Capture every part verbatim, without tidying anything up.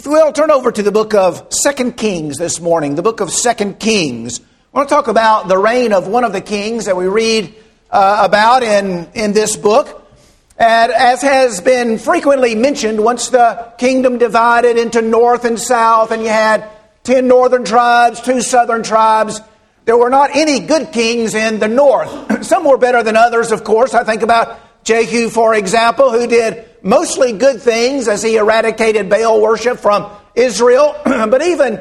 If we will, turn over to the book of Second Kings this morning, the book of Second Kings. I want to talk about the reign of one of the kings that we read uh, about in, in this book. And as has been frequently mentioned, once the kingdom divided into north and south, and you had ten northern tribes, two southern tribes, there were not any good kings in the north. Some were better than others, of course. I think about Jehu, for example, who did mostly good things as he eradicated Baal worship from Israel. But even,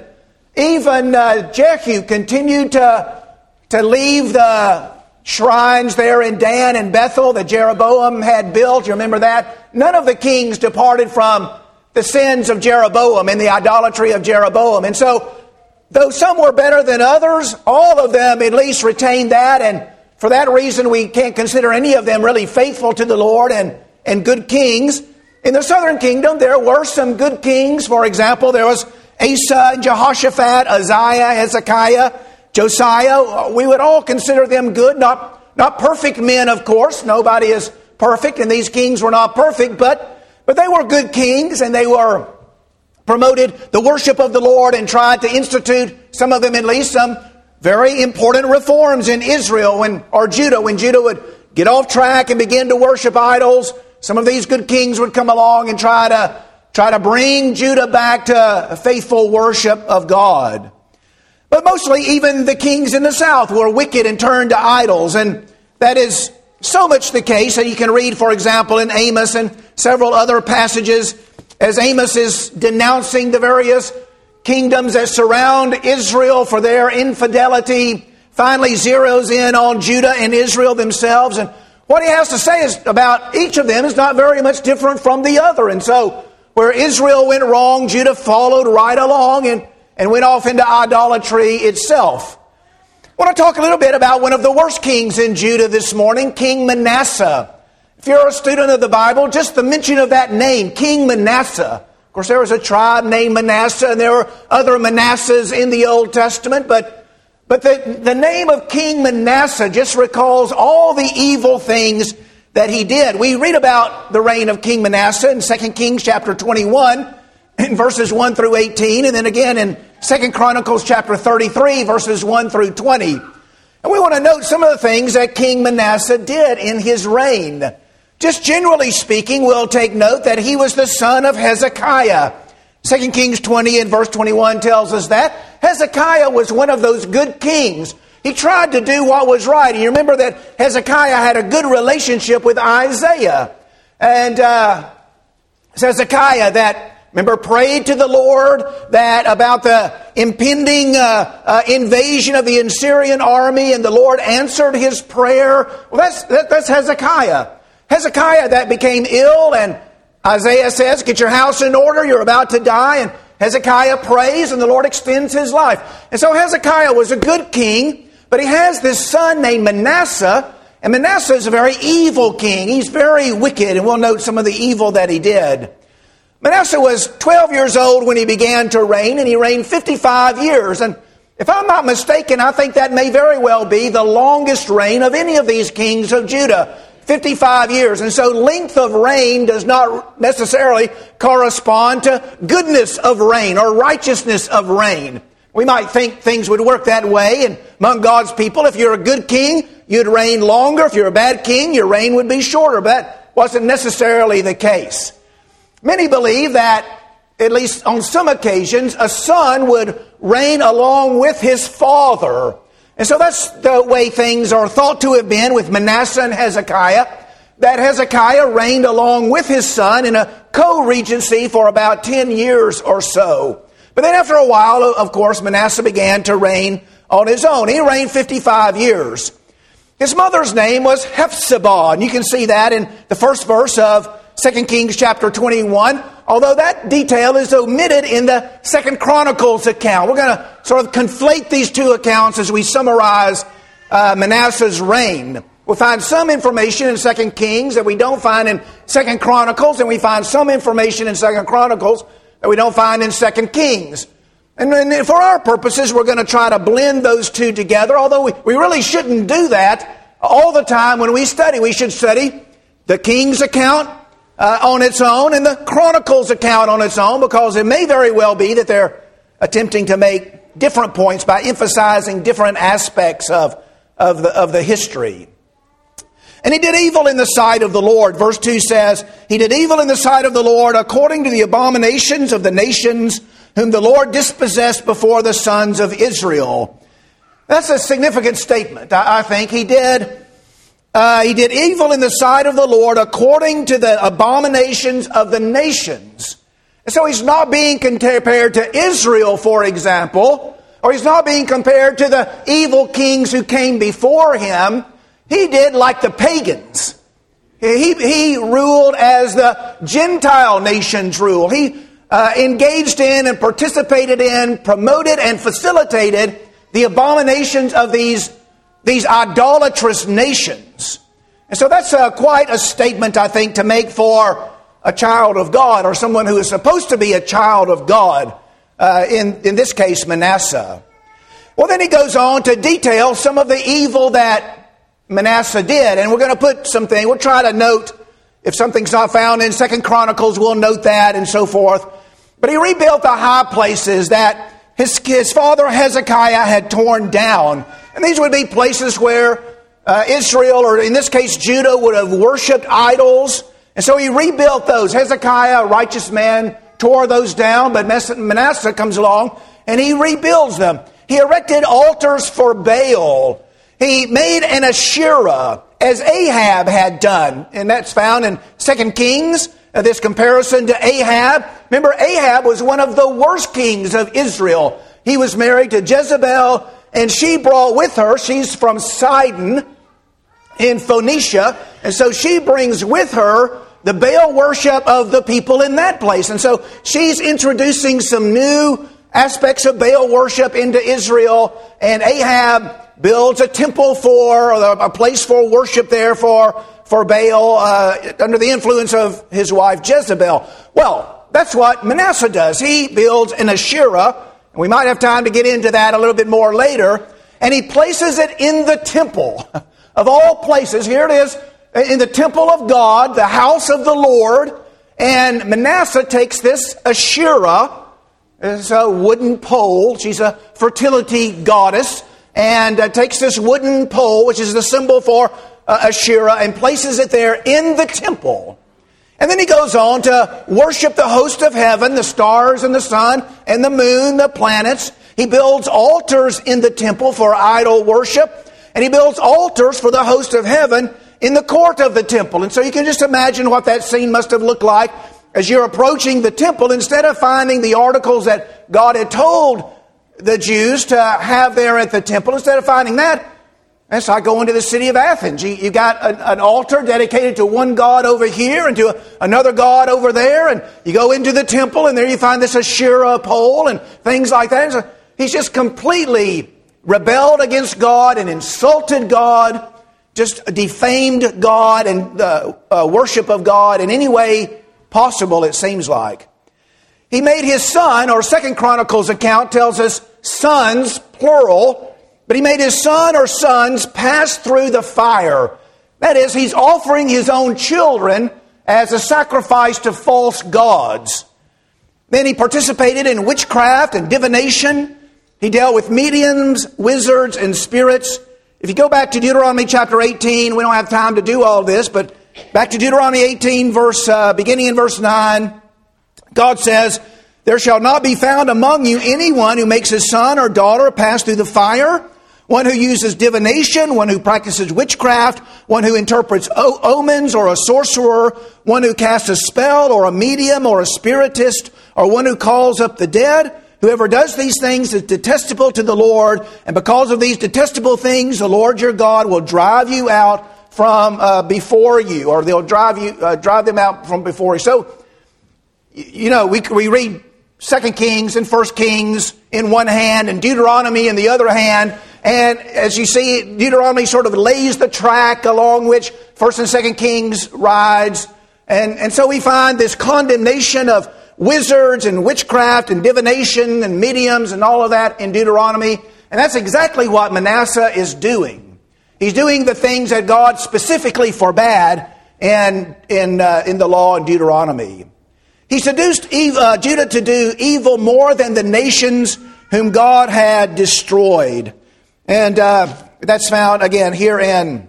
even uh, Jehu continued to, to leave the shrines there in Dan and Bethel that Jeroboam had built. You remember that? None of the kings departed from the sins of Jeroboam and the idolatry of Jeroboam. And so, though some were better than others, all of them at least retained that, and for that reason, we can't consider any of them really faithful to the Lord and, and good kings. In the southern kingdom, there were some good kings. For example, there was Asa and Jehoshaphat, Uzziah, Hezekiah, Josiah. We would all consider them good, not, not perfect men, of course. Nobody is perfect, and these kings were not perfect, but, but they were good kings, and they were promoted the worship of the Lord and tried to institute, some of them at least, some very important reforms in Israel when, or Judah, when Judah would get off track and begin to worship idols. Some of these good kings would come along and try to, try to bring Judah back to faithful worship of God. But mostly even the kings in the south were wicked and turned to idols. And that is so much the case that you can read, for example, in Amos and several other passages as Amos is denouncing the various kingdoms that surround Israel for their infidelity, finally zeroes in on Judah and Israel themselves. And what he has to say is about each of them is not very much different from the other. And so where Israel went wrong, Judah followed right along and, and went off into idolatry itself. I want to talk a little bit about one of the worst kings in Judah this morning, King Manasseh. If you're a student of the Bible, just the mention of that name, King Manasseh. Of course, there was a tribe named Manasseh, and there were other Manassehs in the Old Testament, but, but the, the name of King Manasseh just recalls all the evil things that he did. We read about the reign of King Manasseh in Second Kings chapter twenty-one, in verses one through eighteen, and then again in Second Chronicles chapter thirty-three, verses one through twenty. And we want to note some of the things that King Manasseh did in his reign. Just generally speaking, we'll take note that he was the son of Hezekiah. Second Kings twenty and verse twenty-one tells us that. Hezekiah was one of those good kings. He tried to do what was right. You remember that Hezekiah had a good relationship with Isaiah. And uh, Hezekiah that, remember, prayed to the Lord that about the impending uh, uh, invasion of the Assyrian army, and the Lord answered his prayer. Well, that's, that, that's Hezekiah. Hezekiah that became ill, and Isaiah says, get your house in order, you're about to die. And Hezekiah prays, and the Lord extends his life. And so Hezekiah was a good king, but he has this son named Manasseh, and Manasseh is a very evil king. He's very wicked, and we'll note some of the evil that he did. Manasseh was twelve years old when he began to reign, and he reigned fifty-five years. And if I'm not mistaken, I think that may very well be the longest reign of any of these kings of Judah. fifty-five years. And so length of reign does not necessarily correspond to goodness of reign or righteousness of reign. We might think things would work that way, and among God's people, if you're a good king, you'd reign longer. If you're a bad king, your reign would be shorter. But that wasn't necessarily the case. Many believe that, at least on some occasions, a son would reign along with his father. And so that's the way things are thought to have been with Manasseh and Hezekiah, that Hezekiah reigned along with his son in a co-regency for about ten years or so. But then after a while, of course, Manasseh began to reign on his own. He reigned fifty-five years. His mother's name was Hephzibah, and you can see that in the first verse of Second Kings chapter twenty-one, although that detail is omitted in the Second Chronicles account. We're going to sort of conflate these two accounts as we summarize uh, Manasseh's reign. We'll find some information in Second Kings that we don't find in Second Chronicles, and we find some information in Second Chronicles that we don't find in Second Kings. And, and for our purposes, we're going to try to blend those two together, although we, we really shouldn't do that all the time when we study. We should study the King's account, uh, on its own and the Chronicles account on its own, because it may very well be that they're attempting to make different points by emphasizing different aspects of, of, the, of the history. And he did evil in the sight of the Lord. Verse two says, he did evil in the sight of the Lord according to the abominations of the nations whom the Lord dispossessed before the sons of Israel. That's a significant statement. I, I think he did uh, he did evil in the sight of the Lord according to the abominations of the nations. And so he's not being compared to Israel, for example, or he's not being compared to the evil kings who came before him. He did like the pagans. He, he ruled as the Gentile nations rule. He uh, engaged in and participated in, promoted and facilitated the abominations of these, these idolatrous nations. And so that's uh, quite a statement, I think, to make for a child of God, or someone who is supposed to be a child of God, uh, in, in this case, Manasseh. Well, then he goes on to detail some of the evil that Manasseh did, and we're going to put something, we'll try to note, if something's not found in Second Chronicles, we'll note that and so forth. But he rebuilt the high places that his, his father Hezekiah had torn down. And these would be places where uh, Israel, or in this case Judah, would have worshipped idols. And so he rebuilt those. Hezekiah, a righteous man, tore those down, but Manasseh comes along and he rebuilds them. He erected altars for Baal. He made an Asherah, as Ahab had done. And that's found in Second Kings, uh, this comparison to Ahab. Remember, Ahab was one of the worst kings of Israel. He was married to Jezebel, and she brought with her, she's from Sidon in Phoenicia, and so she brings with her the Baal worship of the people in that place. And so she's introducing some new aspects of Baal worship into Israel, and Ahab builds a temple for, or a place for worship there for, for Baal, uh, under the influence of his wife Jezebel. Well, that's what Manasseh does. He builds an Asherah, and we might have time to get into that a little bit more later, and he places it in the temple. Of all places, here it is, in the temple of God, the house of the Lord, and Manasseh takes this Asherah, it's a wooden pole, she's a fertility goddess, and uh, takes this wooden pole, which is the symbol for uh, Asherah, and places it there in the temple. And then he goes on to worship the host of heaven, the stars and the sun and the moon, the planets. He builds altars in the temple for idol worship, and he builds altars for the host of heaven in the court of the temple. And so you can just imagine what that scene must have looked like as you're approaching the temple. Instead of finding the articles that God had told the Jews to have there at the temple, instead of finding that, that's like going to the city of Athens. You, you got an, an altar dedicated to one god over here and to a, another god over there, and you go into the temple and there you find this Asherah pole and things like that. So he's just completely rebelled against God and insulted God, just defamed God and the uh, worship of God in any way possible, it seems like. He made his son, or Second Chronicles account tells us sons, plural, but he made his son or sons pass through the fire. That is, he's offering his own children as a sacrifice to false gods. Then he participated in witchcraft and divination. He dealt with mediums, wizards, and spirits. If you go back to Deuteronomy chapter eighteen, we don't have time to do all this, but back to Deuteronomy eighteen, verse uh, beginning in verse nine, God says, "There shall not be found among you anyone who makes his son or daughter pass through the fire, one who uses divination, one who practices witchcraft, one who interprets o- omens, or a sorcerer, one who casts a spell, or a medium, or a spiritist, or one who calls up the dead. Whoever does these things is detestable to the Lord, and because of these detestable things, the Lord your God will drive you out from uh, before you," or they'll drive you, uh, drive them out from before you. So, you know, we we read Second Kings and First Kings in one hand and Deuteronomy in the other hand. And as you see, Deuteronomy sort of lays the track along which First and Second Kings rides. And, and so we find this condemnation of wizards and witchcraft and divination and mediums and all of that in Deuteronomy. And that's exactly what Manasseh is doing. He's doing the things that God specifically forbade in, in, uh, in the law in Deuteronomy. He seduced Eve, uh, Judah to do evil more than the nations whom God had destroyed. And uh, that's found again here in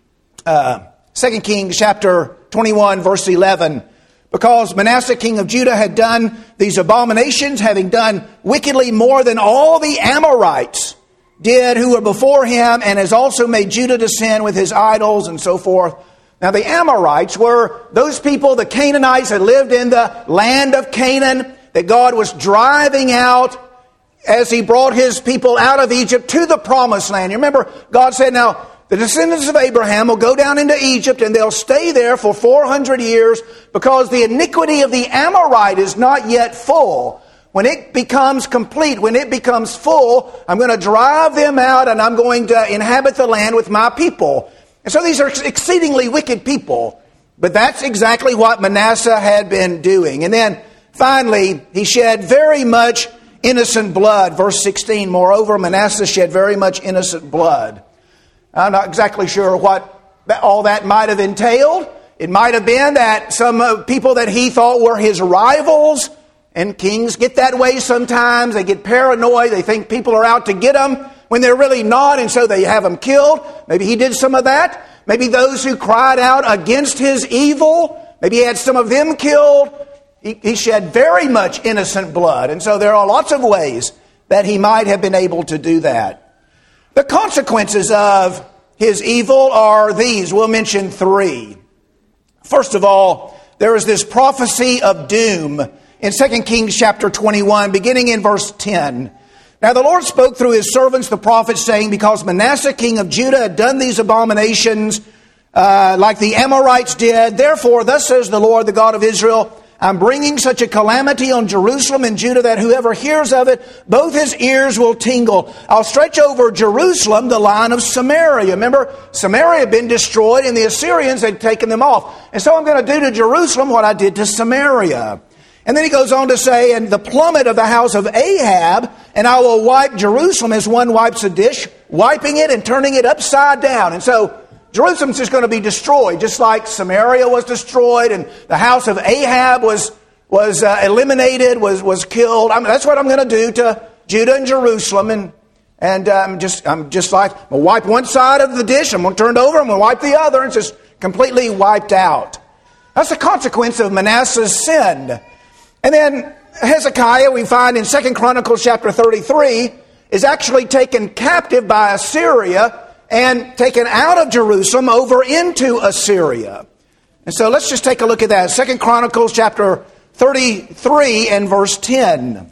uh, Second Kings chapter twenty-one, verse eleven. Because Manasseh, king of Judah, had done these abominations, having done wickedly more than all the Amorites did who were before him, and has also made Judah to sin with his idols and so forth. Now the Amorites were those people, the Canaanites, that lived in the land of Canaan, that God was driving out as he brought his people out of Egypt to the promised land. You remember, God said, now, the descendants of Abraham will go down into Egypt and they'll stay there for four hundred years because the iniquity of the Amorite is not yet full. When it becomes complete, when it becomes full, I'm going to drive them out and I'm going to inhabit the land with my people. And so these are exceedingly wicked people. But that's exactly what Manasseh had been doing. And then finally, he shed very much innocent blood. Verse sixteen, moreover, Manasseh shed very much innocent blood. I'm not exactly sure what all that might have entailed. It might have been that some people that he thought were his rivals, and kings get that way sometimes. They get paranoid. They think people are out to get them when they're really not, and so they have them killed. Maybe he did some of that. Maybe those who cried out against his evil, maybe he had some of them killed. He, he shed very much innocent blood. And so there are lots of ways that he might have been able to do that. The consequences of his evil are these. We'll mention three. First of all, there is this prophecy of doom in Second Kings chapter twenty-one, beginning in verse ten. Now the Lord spoke through his servants, the prophets, saying, because Manasseh, king of Judah, had done these abominations uh, like the Amorites did, therefore, thus says the Lord, the God of Israel, I'm bringing such a calamity on Jerusalem and Judah that whoever hears of it, both his ears will tingle. I'll stretch over Jerusalem the line of Samaria. Remember, Samaria had been destroyed and the Assyrians had taken them off. And so I'm going to do to Jerusalem what I did to Samaria. And then he goes on to say, and the plummet of the house of Ahab, and I will wipe Jerusalem as one wipes a dish, wiping it and turning it upside down. And so Jerusalem's just going to be destroyed, just like Samaria was destroyed and the house of Ahab was was uh, eliminated, was was killed. I mean, that's what I'm going to do to Judah and Jerusalem, and and uh, I'm just I'm just like I'm going to wipe one side of the dish, I'm going to turn it over, I'm going to wipe the other, and it's just completely wiped out. That's the consequence of Manasseh's sin. And then Hezekiah, we find in Second Chronicles chapter thirty-three, is actually taken captive by Assyria and taken out of Jerusalem over into Assyria. And so let's just take a look at that. Second Chronicles chapter thirty-three and verse ten.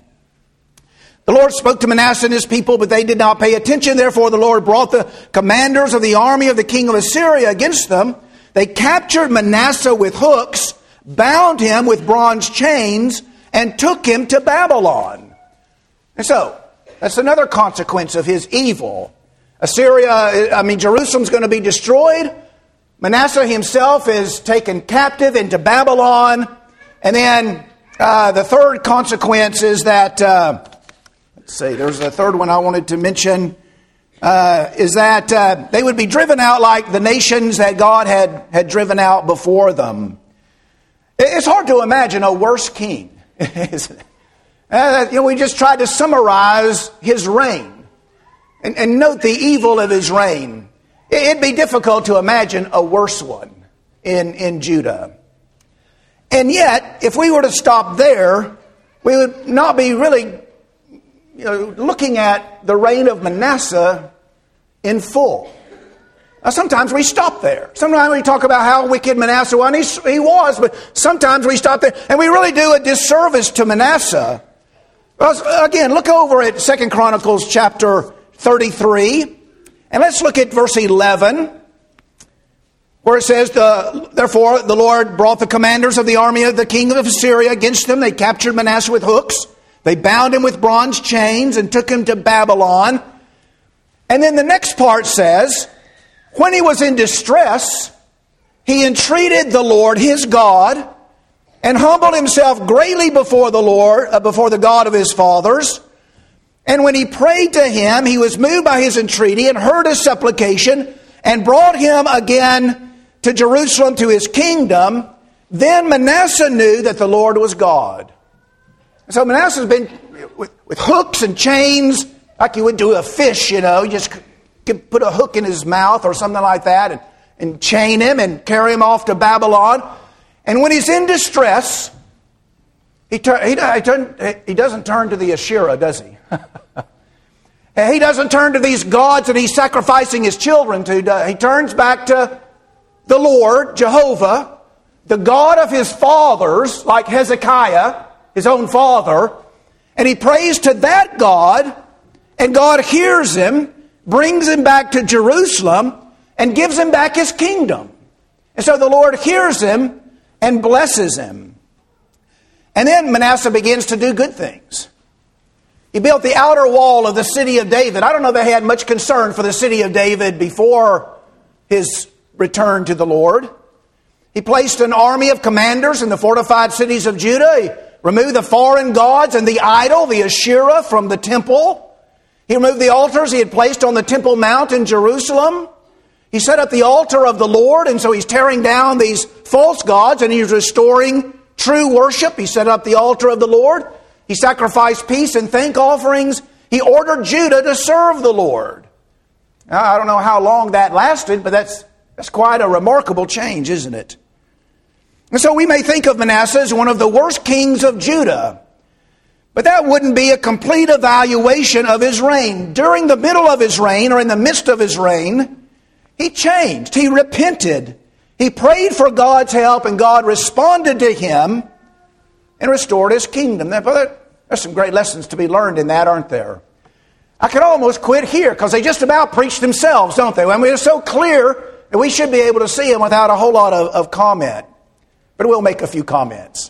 The Lord spoke to Manasseh and his people, but they did not pay attention. Therefore the Lord brought the commanders of the army of the king of Assyria against them. They captured Manasseh with hooks, bound him with bronze chains, and took him to Babylon. And so that's another consequence of his evil. Assyria, I mean, Jerusalem's going to be destroyed. Manasseh himself is taken captive into Babylon. And then uh, the third consequence is that, uh, let's see, there's a third one I wanted to mention, uh, is that uh, they would be driven out like the nations that God had, had driven out before them. It's hard to imagine a worse king, isn't it? Uh, you know, we just tried to summarize his reign. And, and note the evil of his reign. It'd be difficult to imagine a worse one in, in Judah. And yet, if we were to stop there, we would not be really you know, looking at the reign of Manasseh in full. Now, sometimes we stop there. Sometimes we talk about how wicked Manasseh was, and he, he was, but sometimes we stop there, and we really do a disservice to Manasseh. Well, again, look over at Second Chronicles chapter thirty-three, and let's look at verse eleven, where it says, the, therefore the Lord brought the commanders of the army of the king of Assyria against them. They captured Manasseh with hooks. They bound him with bronze chains and took him to Babylon. And then the next part says, when he was in distress, he entreated the Lord his God and humbled himself greatly before the Lord, uh, before the God of his fathers. And when he prayed to him, he was moved by his entreaty and heard his supplication and brought him again to Jerusalem, to his kingdom, then Manasseh knew that the Lord was God. So Manasseh's been with, with hooks and chains, like you would do a fish, you know. You just could put a hook in his mouth or something like that and, and chain him and carry him off to Babylon. And when he's in distress, he, tur- he, he, turn, he doesn't turn to the Asherah, does he? He doesn't turn to these gods that he's sacrificing his children to. He turns back to the Lord, Jehovah, the God of his fathers, like Hezekiah, his own father, and he prays to that God, and God hears him, brings him back to Jerusalem, and gives him back his kingdom. And so the Lord hears him and blesses him. And then Manasseh begins to do good things. He built the outer wall of the city of David. I don't know if they had much concern for the city of David before his return to the Lord. He placed an army of commanders in the fortified cities of Judah. He removed the foreign gods and the idol, the Asherah, from the temple. He removed the altars he had placed on the Temple Mount in Jerusalem. He set up the altar of the Lord, and so he's tearing down these false gods, and he's restoring true worship. He set up the altar of the Lord. He sacrificed peace and thank offerings. He ordered Judah to serve the Lord. Now, I don't know how long that lasted, but that's, that's quite a remarkable change, isn't it? And so we may think of Manasseh as one of the worst kings of Judah. But that wouldn't be a complete evaluation of his reign. During the middle of his reign, or in the midst of his reign, he changed. He repented. He prayed for God's help, and God responded to him and restored his kingdom. There's some great lessons to be learned in that, aren't there? I could almost quit here because they just about preach themselves, don't they? I mean, it's so clear that we should be able to see them without a whole lot of, of comment. But we'll make a few comments.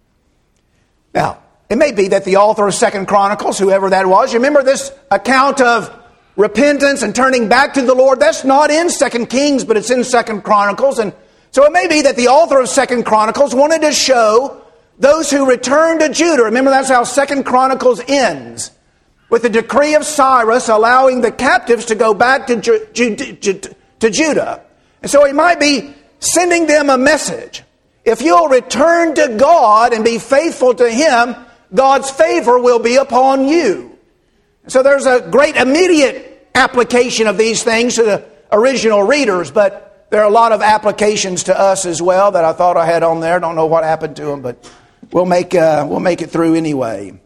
Now, it may be that the author of Second Chronicles, whoever that was, you remember this account of repentance and turning back to the Lord? That's not in Second Kings, but it's in Second Chronicles. And so it may be that the author of Second Chronicles wanted to show those who return to Judah. Remember, that's how Second Chronicles ends, with the decree of Cyrus allowing the captives to go back to, Ju- Ju- Ju- to Judah. And so he might be sending them a message. If you'll return to God and be faithful to Him, God's favor will be upon you. So there's a great immediate application of these things to the original readers, but there are a lot of applications to us as well that I thought I had on there. Don't know what happened to them, but we'll make uh, we'll make it through anyway.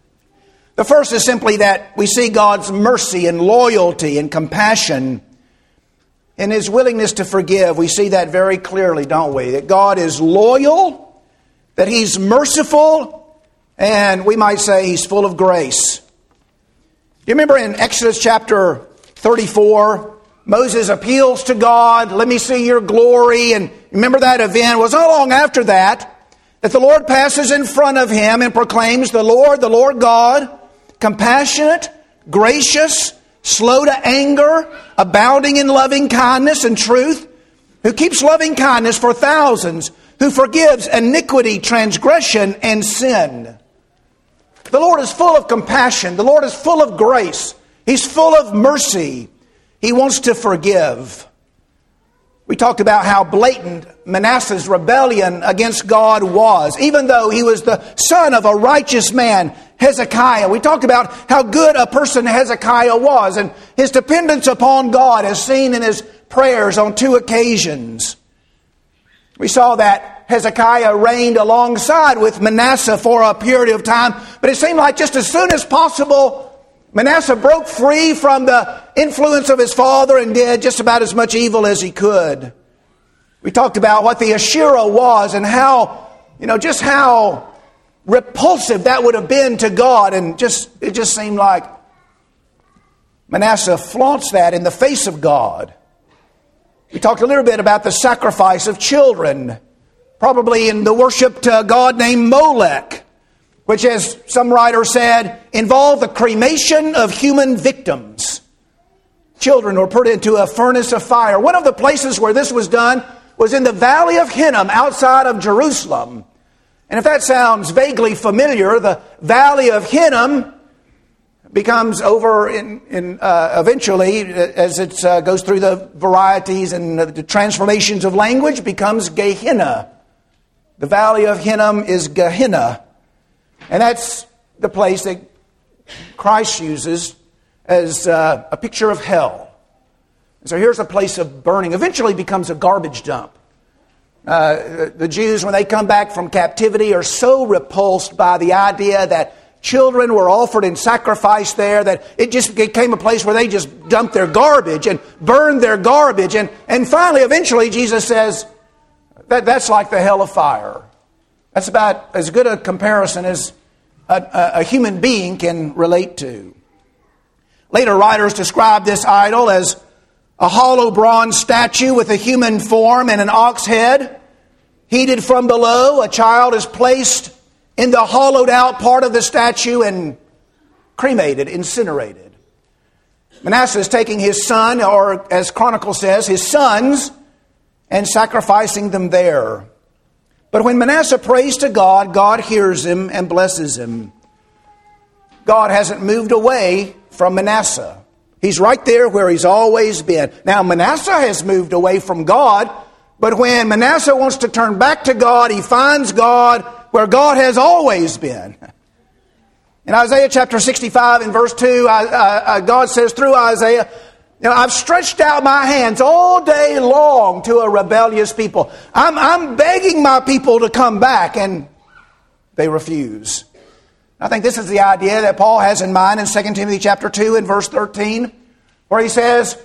The first is simply that we see God's mercy and loyalty and compassion and His willingness to forgive. We see that very clearly, don't we? That God is loyal, that He's merciful, and we might say He's full of grace. You remember in Exodus chapter thirty-four, Moses appeals to God, let me see your glory. And remember that event? It was not long after that that the Lord passes in front of him and proclaims, the Lord, the Lord God, compassionate, gracious, slow to anger, abounding in loving kindness and truth, who keeps loving kindness for thousands, who forgives iniquity, transgression, and sin. The Lord is full of compassion. The Lord is full of grace. He's full of mercy. He wants to forgive. We talked about how blatant Manasseh's rebellion against God was, even though he was the son of a righteous man, Hezekiah. We talked about how good a person Hezekiah was and his dependence upon God as seen in his prayers on two occasions. We saw that Hezekiah reigned alongside with Manasseh for a period of time, but it seemed like just as soon as possible, Manasseh broke free from the influence of his father and did just about as much evil as he could. We talked about what the Asherah was and how, you know, just how repulsive that would have been to God. And just it just seemed like Manasseh flaunts that in the face of God. We talked a little bit about the sacrifice of children, probably in the worship to a god named Molech, which, as some writer said, involved the cremation of human victims. Children were put into a furnace of fire. One of the places where this was done was in the Valley of Hinnom outside of Jerusalem. And if that sounds vaguely familiar, the Valley of Hinnom becomes over in, in uh, eventually, as it uh, goes through the varieties and the transformations of language, becomes Gehenna. The valley of Hinnom is Gehenna. And that's the place that Christ uses as uh, a picture of hell. And so here's a place of burning. Eventually becomes a garbage dump. Uh, the Jews, when they come back from captivity, are so repulsed by the idea that children were offered in sacrifice there that it just became a place where they just dumped their garbage and burned their garbage. And, and finally, eventually, Jesus says that that's like the hell of fire. That's about as good a comparison as a, a, a human being can relate to. Later writers describe this idol as a hollow bronze statue with a human form and an ox head. Heated from below, a child is placed in the hollowed out part of the statue and cremated, incinerated. Manasseh is taking his son, or as Chronicle says, his sons, and sacrificing them there. But when Manasseh prays to God, God hears him and blesses him. God hasn't moved away from Manasseh. He's right there where he's always been. Now, Manasseh has moved away from God, but when Manasseh wants to turn back to God, he finds God where God has always been. In Isaiah chapter sixty-five and verse two, uh, uh, God says through Isaiah, you know, I've stretched out my hands all day long to a rebellious people. I'm, I'm begging my people to come back, and they refuse. I think this is the idea that Paul has in mind in Second Timothy chapter two and verse thirteen, where he says,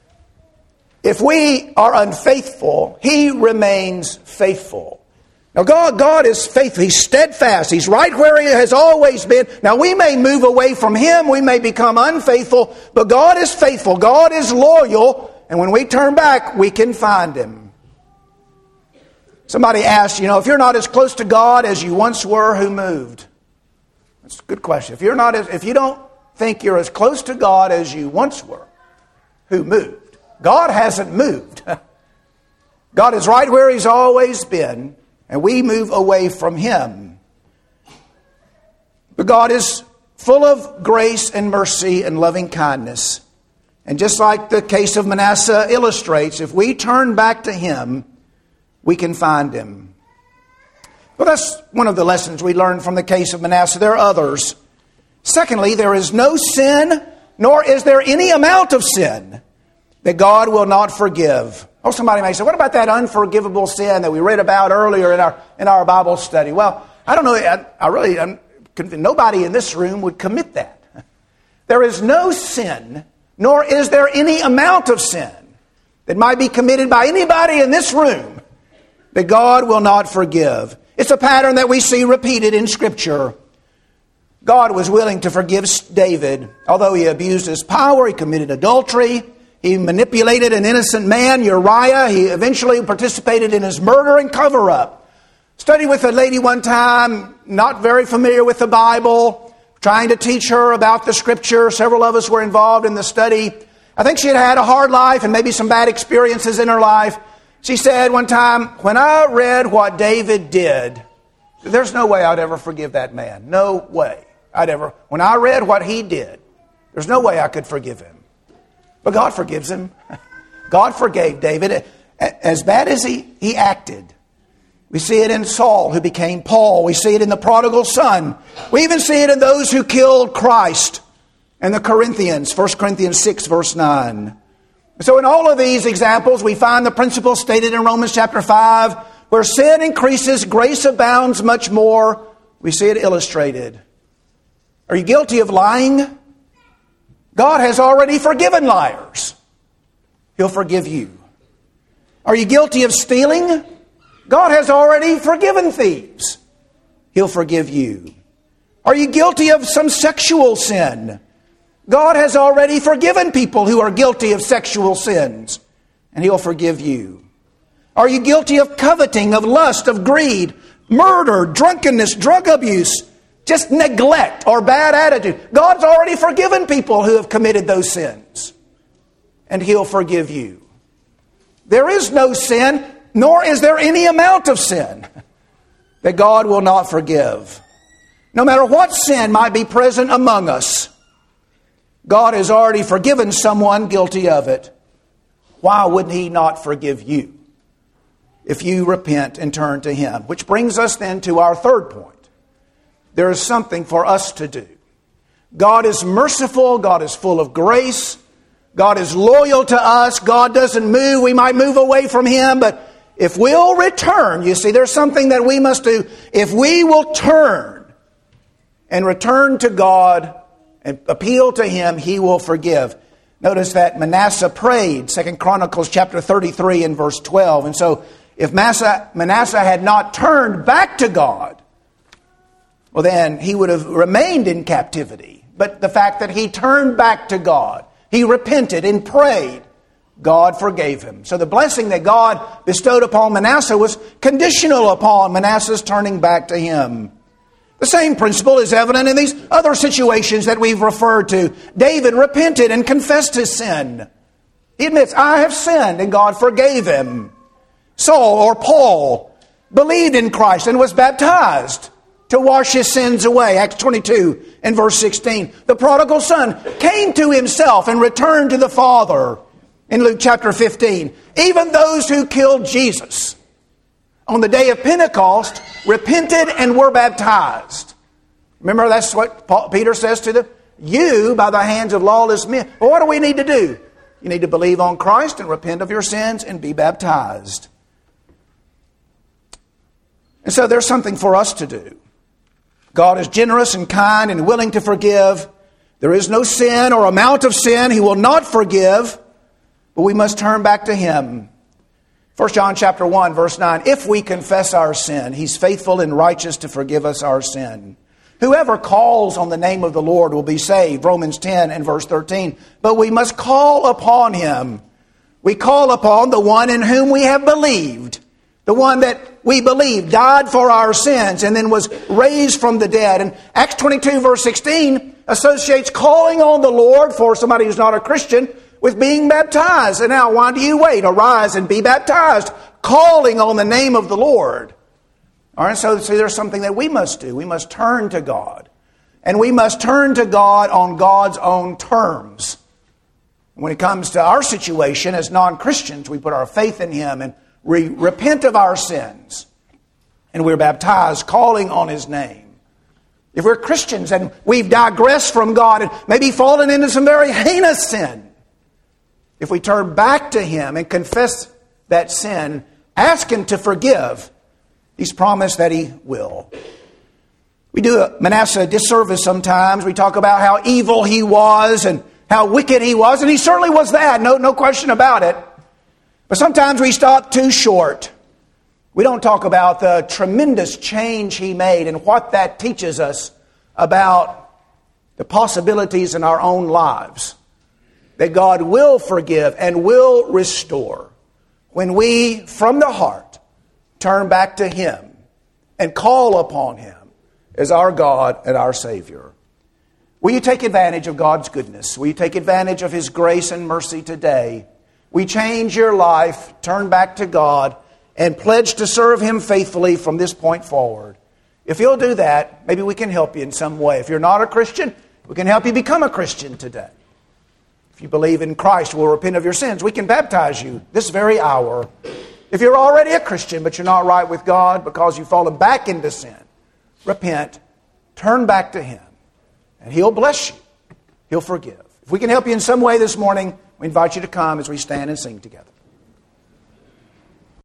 if we are unfaithful, he remains faithful. Now God, God is faithful. He's steadfast. He's right where he has always been. Now we may move away from him. We may become unfaithful, but God is faithful. God is loyal. And when we turn back, we can find him. Somebody asked, you know, if you're not as close to God as you once were, who moved? That's a good question. If you're not as, if you don't think you're as close to God as you once were, who moved? God hasn't moved. God is right where he's always been, and we move away from him. But God is full of grace and mercy and loving kindness. And just like the case of Manasseh illustrates, if we turn back to him, we can find him. Well, that's one of the lessons we learned from the case of Manasseh. There are others. Secondly, there is no sin, nor is there any amount of sin that God will not forgive. Oh, somebody may say, what about that unforgivable sin that we read about earlier in our in our Bible study? Well, I don't know. I, I really, I'm convinced nobody in this room would commit that. There is no sin, nor is there any amount of sin that might be committed by anybody in this room that God will not forgive. It's a pattern that we see repeated in Scripture. God was willing to forgive David, although he abused his power, he committed adultery, he manipulated an innocent man, Uriah. He eventually participated in his murder and cover-up. Studied with a lady one time, not very familiar with the Bible, trying to teach her about the Scripture. Several of us were involved in the study. I think she had had a hard life and maybe some bad experiences in her life. She said one time, when I read what David did, there's no way I'd ever forgive that man. No way I'd ever. When I read what he did, there's no way I could forgive him. But God forgives him. God forgave David. As bad as he, he acted. We see it in Saul, who became Paul. We see it in the prodigal son. We even see it in those who killed Christ. And the Corinthians, First Corinthians six, verse nine. So in all of these examples, we find the principle stated in Romans chapter five, where sin increases, grace abounds much more. We see it illustrated. Are you guilty of lying? God has already forgiven liars. He'll forgive you. Are you guilty of stealing? God has already forgiven thieves. He'll forgive you. Are you guilty of some sexual sin? God has already forgiven people who are guilty of sexual sins, and He'll forgive you. Are you guilty of coveting, of lust, of greed, murder, drunkenness, drug abuse, just neglect or bad attitude? God's already forgiven people who have committed those sins, and He'll forgive you. There is no sin, nor is there any amount of sin that God will not forgive. No matter what sin might be present among us, God has already forgiven someone guilty of it. Why wouldn't He not forgive you if you repent and turn to Him? Which brings us then to our third point. There is something for us to do. God is merciful. God is full of grace. God is loyal to us. God doesn't move. We might move away from Him, but if we'll return, you see, there's something that we must do. If we will turn and return to God and appeal to Him, He will forgive. Notice that Manasseh prayed, Second Chronicles chapter thirty-three and verse twelve. And so if Manasseh, Manasseh had not turned back to God, well then he would have remained in captivity. But the fact that he turned back to God, he repented and prayed, God forgave him. So the blessing that God bestowed upon Manasseh was conditional upon Manasseh's turning back to Him. The same principle is evident in these other situations that we've referred to. David repented and confessed his sin. He admits, I have sinned, and God forgave him. Saul or Paul believed in Christ and was baptized to wash his sins away. Acts twenty-two and verse sixteen. The prodigal son came to himself and returned to the Father. In Luke chapter fifteen, even those who killed Jesus on the day of Pentecost repented and were baptized. Remember, that's what Paul, Peter says to them. You, by the hands of lawless men. Well, what do we need to do? You need to believe on Christ and repent of your sins and be baptized. And so there's something for us to do. God is generous and kind and willing to forgive. There is no sin or amount of sin He will not forgive. But we must turn back to Him. First John chapter one, verse nine. If we confess our sin, He's faithful and righteous to forgive us our sin. Whoever calls on the name of the Lord will be saved. Romans ten and verse thirteen. But we must call upon Him. We call upon the one in whom we have believed. The one that we believe died for our sins and then was raised from the dead. And Acts twenty-two verse sixteen associates calling on the Lord for somebody who's not a Christian with being baptized. And now, why do you wait? Arise and be baptized, calling on the name of the Lord. All right, so see, there's something that we must do. We must turn to God. And we must turn to God on God's own terms. When it comes to our situation as non-Christians, we put our faith in Him and we repent of our sins. And we're baptized, calling on His name. If we're Christians and we've digressed from God and maybe fallen into some very heinous sin, if we turn back to Him and confess that sin, ask Him to forgive, He's promised that He will. We do Manasseh a disservice sometimes. We talk about how evil he was and how wicked he was, and he certainly was that, no, no question about it. But sometimes we stop too short. We don't talk about the tremendous change he made and what that teaches us about the possibilities in our own lives. That God will forgive and will restore when we, from the heart, turn back to Him and call upon Him as our God and our Savior. Will you take advantage of God's goodness? Will you take advantage of His grace and mercy today? We change your life, turn back to God, and pledge to serve Him faithfully from this point forward. If you'll do that, maybe we can help you in some way. If you're not a Christian, we can help you become a Christian today. If you believe in Christ, we'll repent of your sins. We can baptize you this very hour. If you're already a Christian, but you're not right with God because you've fallen back into sin, repent, turn back to Him, and He'll bless you. He'll forgive. If we can help you in some way this morning, we invite you to come as we stand and sing together.